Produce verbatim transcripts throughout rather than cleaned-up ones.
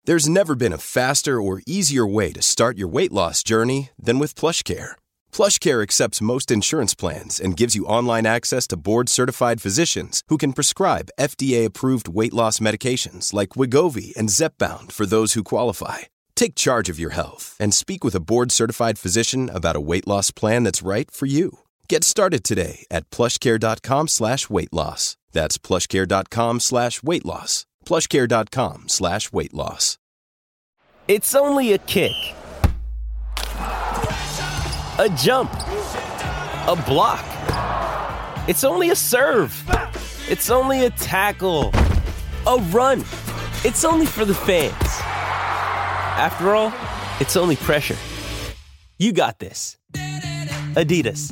There's never been a faster or easier way to start your weight loss journey than with PlushCare. PlushCare accepts most insurance plans and gives you online access to board-certified physicians who can prescribe F D A-approved weight loss medications like Wegovy and Zepbound for those who qualify. Take charge of your health and speak with a board-certified physician about a weight loss plan that's right for you. Get started today at plushcare.com slash weight loss. That's plushcare.com slash weight loss. plushcare.com slash weight loss. It's only a kick. A jump. A block. It's only a serve. It's only a tackle. A run. It's only for the fans. After all, it's only pressure. You got this. Adidas.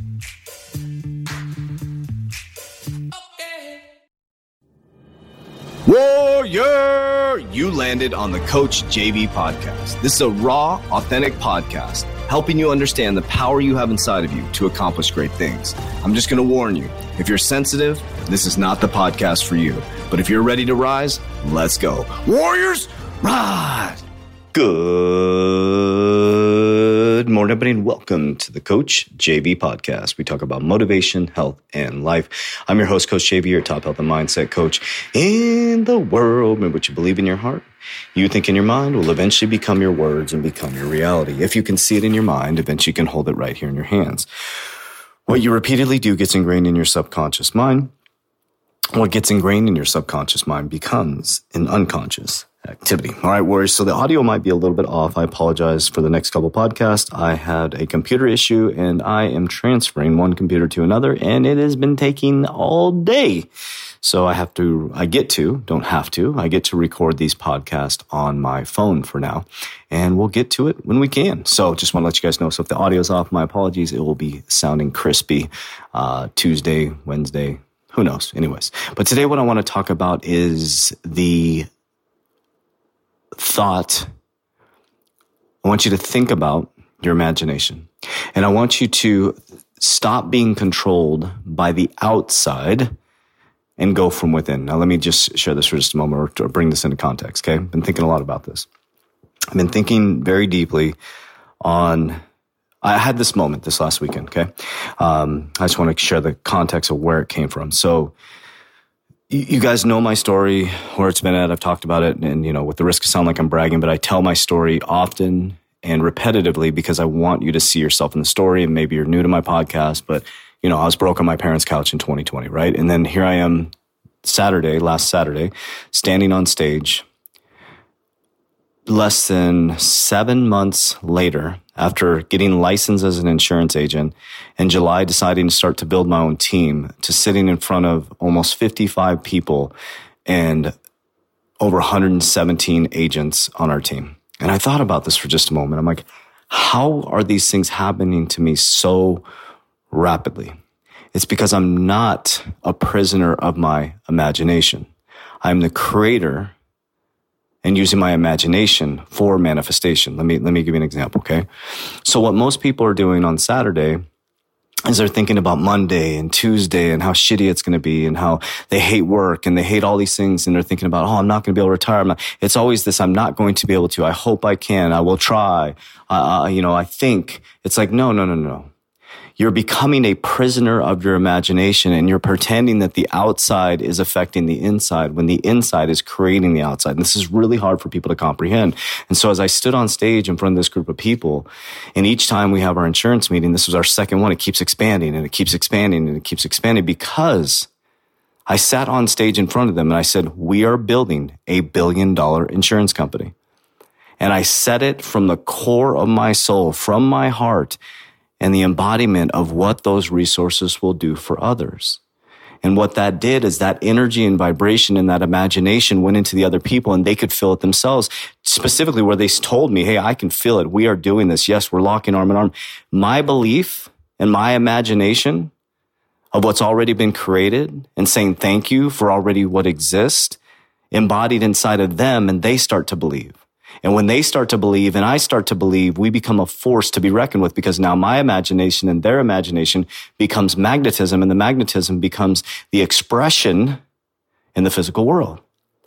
Warrior! You landed on the Coach J V podcast. This is a raw, authentic podcast helping you understand the power you have inside of you to accomplish great things. I'm just going to warn you, if you're sensitive, this is not the podcast for you. But if you're ready to rise, let's go. Warriors, rise! Good morning, everybody, and welcome to the Coach J V podcast. We talk about motivation, health, and life. I'm your host, Coach J V, your top health and mindset coach in the world. Remember, what you believe in your heart, you think in your mind, will eventually become your words and become your reality. If you can see it in your mind, eventually you can hold it right here in your hands. What you repeatedly do gets ingrained in your subconscious mind. What gets ingrained in your subconscious mind becomes an unconscious activity. All right, Warriors. So the audio might be a little bit off. I apologize for the next couple podcasts. I had a computer issue and I am transferring one computer to another and it has been taking all day. So I have to, I get to, don't have to, I get to record these podcasts on my phone for now and we'll get to it when we can. So just want to let you guys know. So if the audio is off, my apologies. It will be sounding crispy uh, Tuesday, Wednesday, who knows? Anyways, but today what I want to talk about is the thought. I want you to think about your imagination. And I want you to stop being controlled by the outside and go from within. Now, let me just share this for just a moment or bring this into context, okay? I've been thinking a lot about this. I've been thinking very deeply on, I had this moment this last weekend, okay? Um, I just want to share the context of where it came from. So, you guys know my story, where it's been at. I've talked about it, and, you know, with the risk of sound like I'm bragging, but I tell my story often and repetitively because I want you to see yourself in the story. And maybe you're new to my podcast, but, you know, I was broke on my parents' couch in twenty twenty, right? And then here I am Saturday, last Saturday, standing on stage less than seven months later, after getting licensed as an insurance agent, in July deciding to start to build my own team, to sitting in front of almost fifty-five people and over one hundred seventeen agents on our team. And I thought about this for just a moment. I'm like, how are these things happening to me so rapidly? It's because I'm not a prisoner of my imagination. I'm the creator and using my imagination for manifestation. Let me, let me give you an example, okay? So what most people are doing on Saturday is they're thinking about Monday and Tuesday and how shitty it's going to be and how they hate work and they hate all these things. And they're thinking about, oh, I'm not going to be able to retire. I'm not. It's always this, I'm not going to be able to. I hope I can. I will try. Uh, you know, I think. It's like, no, no, no, no. You're becoming a prisoner of your imagination and you're pretending that the outside is affecting the inside when the inside is creating the outside. And this is really hard for people to comprehend. And so as I stood on stage in front of this group of people, and each time we have our insurance meeting, this was our second one, it keeps expanding and it keeps expanding and it keeps expanding because I sat on stage in front of them and I said, we are building a billion dollar insurance company. And I said it from the core of my soul, from my heart, and the embodiment of what those resources will do for others. And what that did is that energy and vibration and that imagination went into the other people and they could feel it themselves, specifically where they told me, hey, I can feel it. We are doing this. Yes, we're locking arm in arm. My belief and my imagination of what's already been created and saying thank you for already what exists embodied inside of them, and they start to believe. And when they start to believe and I start to believe, we become a force to be reckoned with because now my imagination and their imagination becomes magnetism, and the magnetism becomes the expression in the physical world.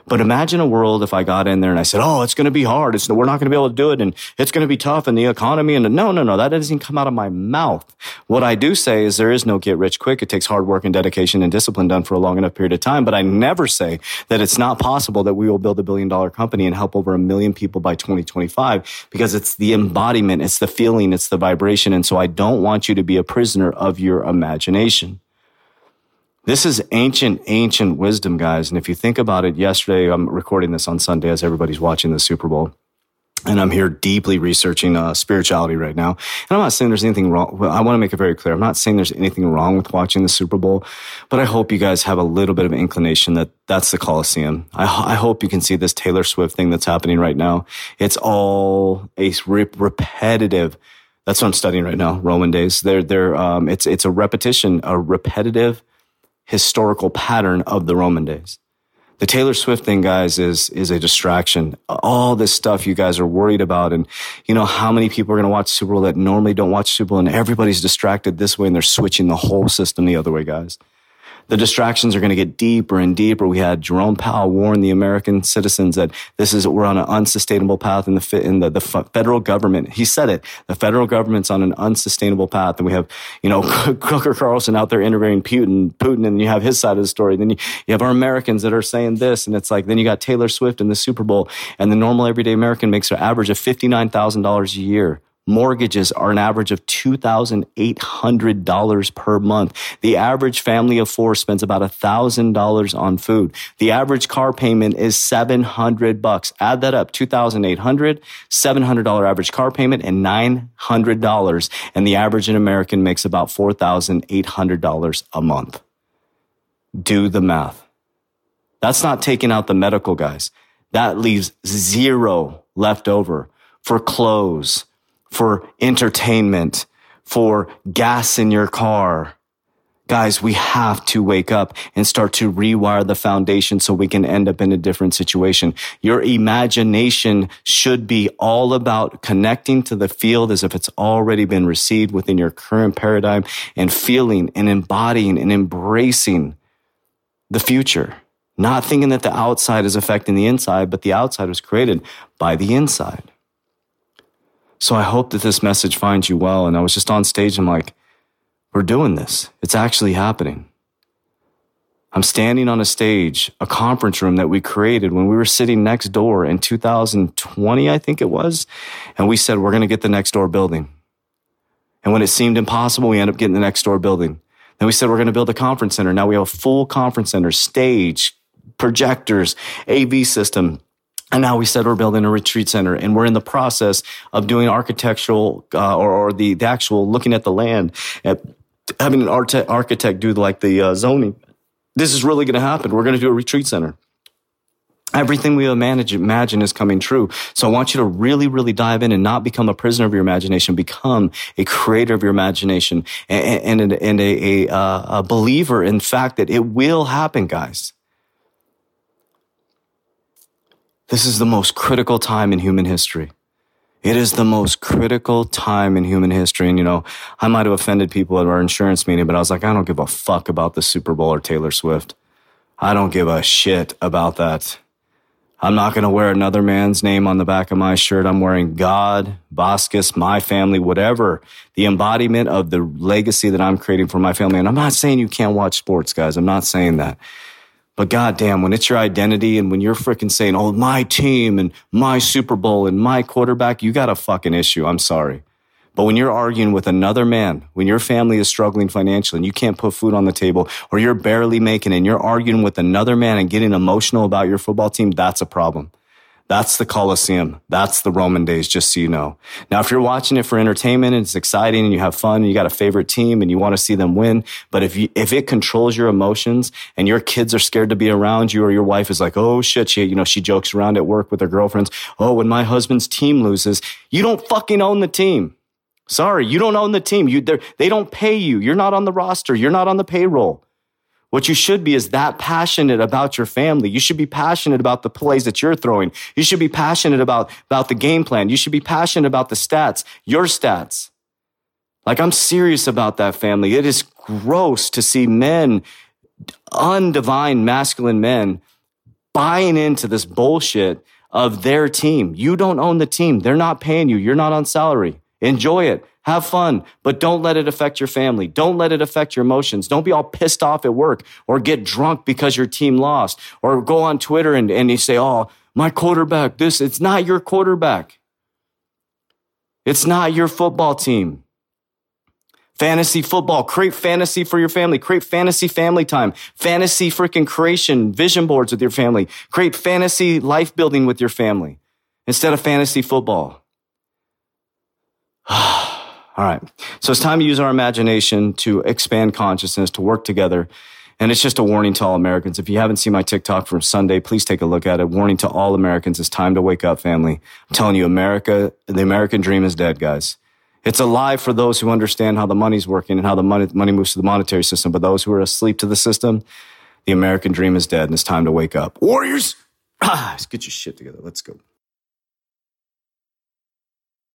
But imagine a world if I got in there and I said, oh, it's going to be hard. It's, we're not going to be able to do it. And it's going to be tough and the economy. And no, no, no, that doesn't come out of my mouth. What I do say is there is no get rich quick. It takes hard work and dedication and discipline done for a long enough period of time. But I never say that it's not possible that we will build a billion dollar company and help over a million people by twenty twenty-five, because it's the embodiment, it's the feeling, it's the vibration. And so I don't want you to be a prisoner of your imagination. This is ancient, ancient wisdom, guys. And if you think about it, yesterday, I'm recording this on Sunday as everybody's watching the Super Bowl. And I'm here deeply researching uh, spirituality right now. And I'm not saying there's anything wrong. Well, I want to make it very clear. I'm not saying there's anything wrong with watching the Super Bowl, but I hope you guys have a little bit of inclination that that's the Coliseum. I, I hope you can see this Taylor Swift thing that's happening right now. It's all a rep- repetitive. That's what I'm studying right now. Roman days. They're, they're, um, it's, it's a repetition, a repetitive historical pattern of the Roman days. The Taylor Swift thing, guys, is is a distraction. All this stuff you guys are worried about, and you know how many people are going to watch Super Bowl that normally don't watch Super Bowl, and everybody's distracted this way, and they're switching the whole system the other way, guys. The distractions are going to get deeper and deeper. We had Jerome Powell warn the American citizens that this is, we're on an unsustainable path in the, in the, the federal government. He said it. The federal government's on an unsustainable path. And we have, you know, Tucker Carlson out there interviewing Putin, Putin, and you have his side of the story. Then you, you have our Americans that are saying this. And it's like, then you got Taylor Swift in the Super Bowl, and the normal everyday American makes an average of fifty-nine thousand dollars a year. Mortgages are an average of two thousand eight hundred dollars per month. The average family of four spends about one thousand dollars on food. The average car payment is seven hundred bucks. Add that up, two thousand eight hundred dollars, seven hundred dollars average car payment, and nine hundred dollars. And the average American makes about four thousand eight hundred dollars a month. Do the math. That's not taking out the medical, guys. That leaves zero left over for clothes, for entertainment, for gas in your car. Guys, we have to wake up and start to rewire the foundation so we can end up in a different situation. Your imagination should be all about connecting to the field as if it's already been received within your current paradigm, and feeling and embodying and embracing the future. Not thinking that the outside is affecting the inside, but the outside was created by the inside. So I hope that this message finds you well. And I was just on stage and I'm like, we're doing this. It's actually happening. I'm standing on a stage, a conference room that we created when we were sitting next door in two thousand twenty, I think it was. And we said, we're going to get the next door building. And when it seemed impossible, we ended up getting the next door building. Then we said, we're going to build a conference center. Now we have a full conference center, stage, projectors, A V system. And now we said we're building a retreat center, and we're in the process of doing architectural uh, or, or the, the actual looking at the land, at having an arte- architect do like the uh, zoning. This is really going to happen. We're going to do a retreat center. Everything we manage, imagine is coming true. So I want you to really, really dive in and not become a prisoner of your imagination. Become a creator of your imagination, and, and, and a, a, a believer in fact that it will happen, guys. This is the most critical time in human history. It is the most critical time in human history. And, you know, I might have offended people at our insurance meeting, but I was like, I don't give a fuck about the Super Bowl or Taylor Swift. I don't give a shit about that. I'm not going to wear another man's name on the back of my shirt. I'm wearing God, Vasquez, my family, whatever, the embodiment of the legacy that I'm creating for my family. And I'm not saying you can't watch sports, guys. I'm not saying that. But goddamn, when it's your identity and when you're freaking saying, oh, my team and my Super Bowl and my quarterback, you got a fucking issue. I'm sorry. But when you're arguing with another man, when your family is struggling financially and you can't put food on the table, or you're barely making it and you're arguing with another man and getting emotional about your football team, that's a problem. That's the Coliseum. That's the Roman days, just so you know. Now, if you're watching it for entertainment and it's exciting and you have fun and you got a favorite team and you want to see them win, but if you, if it controls your emotions and your kids are scared to be around you, or your wife is like, oh shit, she, you know, she jokes around at work with her girlfriends. Oh, when my husband's team loses, you don't fucking own the team. Sorry, you don't own the team. You, they don't pay you. You're not on the roster. You're not on the payroll. What you should be is that passionate about your family. You should be passionate about the plays that you're throwing. You should be passionate about, about the game plan. You should be passionate about the stats, your stats. Like, I'm serious about that, family. It is gross to see men, undivine masculine men, buying into this bullshit of their team. You don't own the team. They're not paying you. You're not on salary. Enjoy it. Have fun, but don't let it affect your family. Don't let it affect your emotions. Don't be all pissed off at work or get drunk because your team lost or go on Twitter and, and you say, oh, my quarterback, this, it's not your quarterback. It's not your football team. Fantasy football, create fantasy for your family, create fantasy family time, fantasy freaking creation, vision boards with your family, create fantasy life building with your family instead of fantasy football. All right. So it's time to use our imagination to expand consciousness, to work together. And it's just a warning to all Americans. If you haven't seen my TikTok from Sunday, please take a look at it. Warning to all Americans, it's time to wake up, family. I'm telling you, America, the American dream is dead, guys. It's a lie for those who understand how the money's working and how the money, money moves to the monetary system. But those who are asleep to the system, the American dream is dead and it's time to wake up. Warriors, ah, let's get your shit together. Let's go.